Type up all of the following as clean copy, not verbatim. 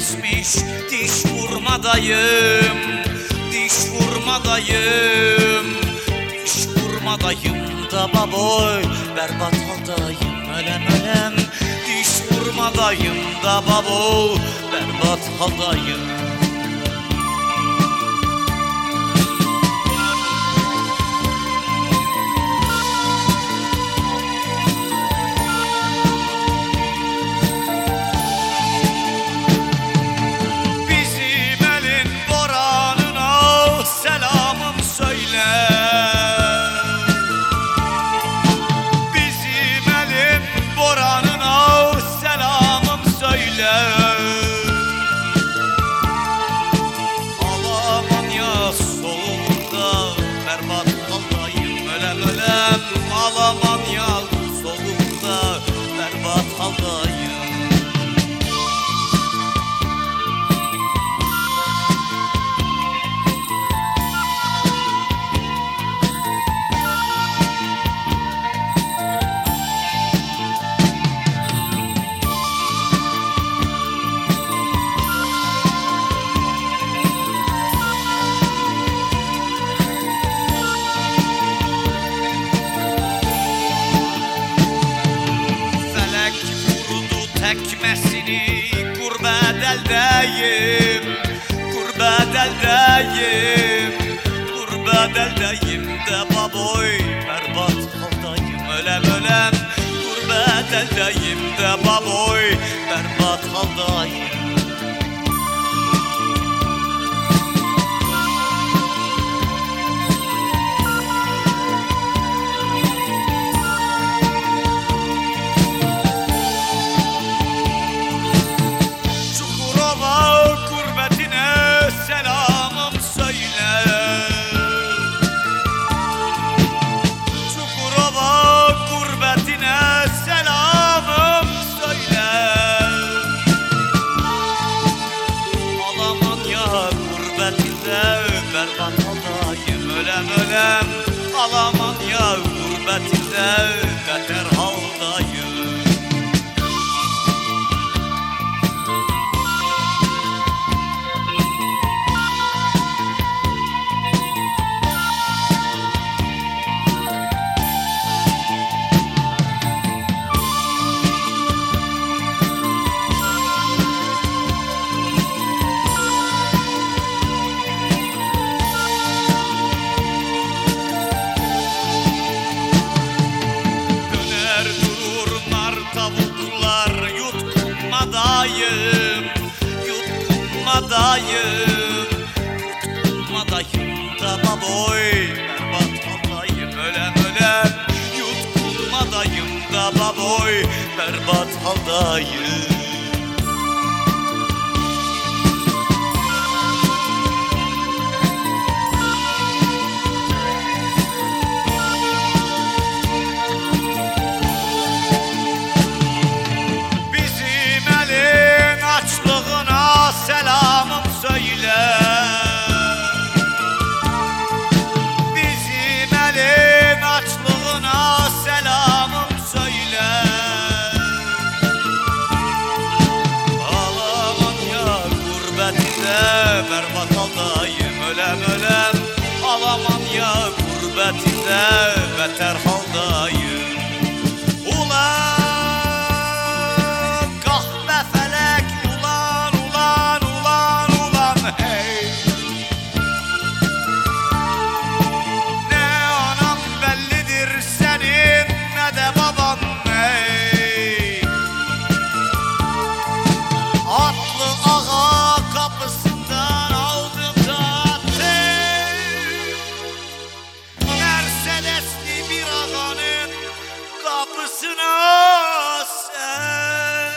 geçmiş diş vurmadayım, diş vurmadayım, diş vurmadayım da baboy, berbat haldayım ölem ölem. Diş vurmadayım da baboy, berbat haldayım. Alamanya solunda berbat haldayım. Tekmesini gurbet eldeyim, gurbet eldeyim, gurbet eldeyim de baboy, berbat haldayım ölem ölem. Gurbet eldeyim de baboy, berbat haldayım. Berbat haldayım ölem ölem. Alamanya gurbetinde beter haldayım. Tavuklar yutkunmadayım, yutkunmadayım, yutkunmadayım da baboy, berbat haldayım ölem ölem. Yutkunmadayım da baboy, berbat haldayım. Selamım söyle, bizim elin açlığına selamım söyle. Alamanya gurbetinde berbat haldayım ölem ölem. Alamanya gurbetinde beter haldayım. Ulan kahve felek, ulan ulan ulan ulan hey. Ne anam bellidir senin ne de baban hey. Atlı ağa kapısından aldım zaten Mercedesli bir ağanın kapısına sen.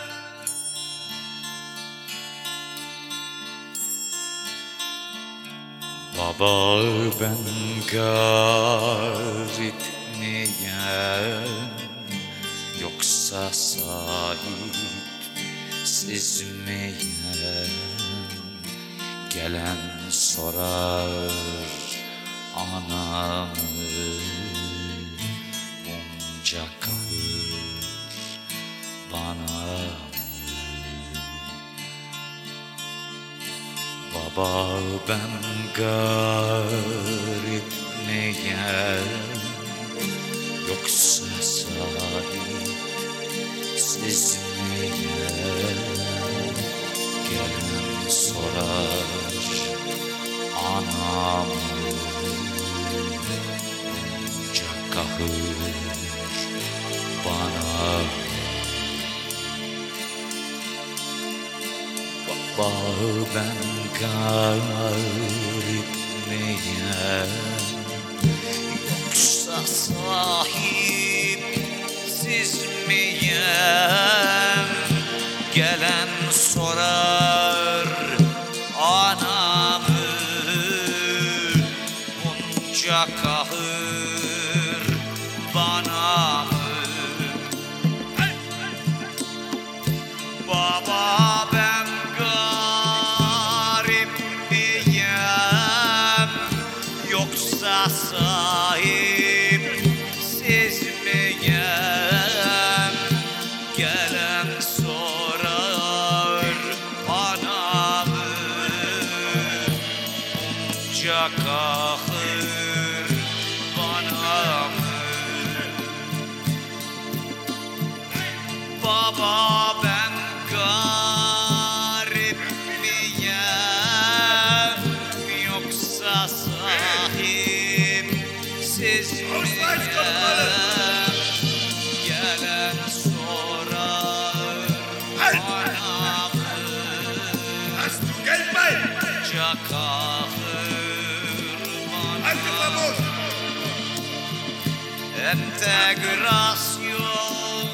Baba ben garip miyim yoksa sahipsiz miyim? Gelen sorar anamı bunca kahır bana. Ben garip miyim yoksa sahipsiz miyim? Gelen sorar anamı, bunca kahır bana. Baba ben garip miyim yoksa sahipsiz miyim? Gelen sorar anamı, bunca kahır bana mı? Baba ben garip miyim yoksa sahipsiz miyim? Gelen sorar anamı, bunca kahır bana mı? Baba ben garip miyim yoksa sahipsiz miyim? Gelen sorar anamı, bunca kahır bana. Entegrasyon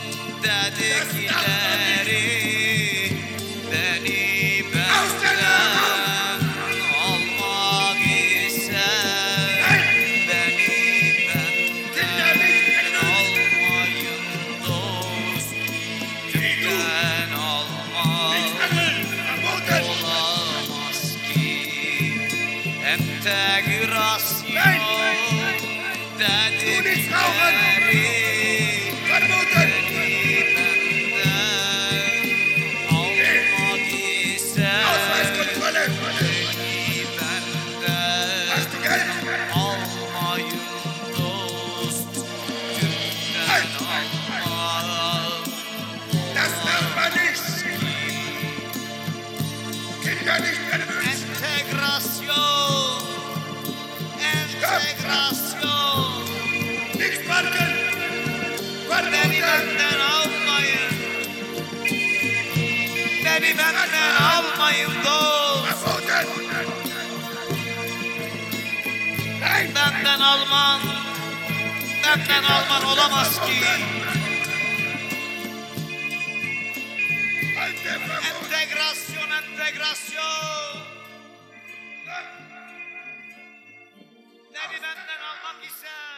dedikleri beni benden almak ister. Beni benden almayın dost, Türk'ten almak olamaz ki. Entegrasyon dedikleri entegrasyon. Beni benden almayın, beni benden almayın dost. Benden alman olamaz ki. Entegrasyon, entegrasyon. Beni benden almak ise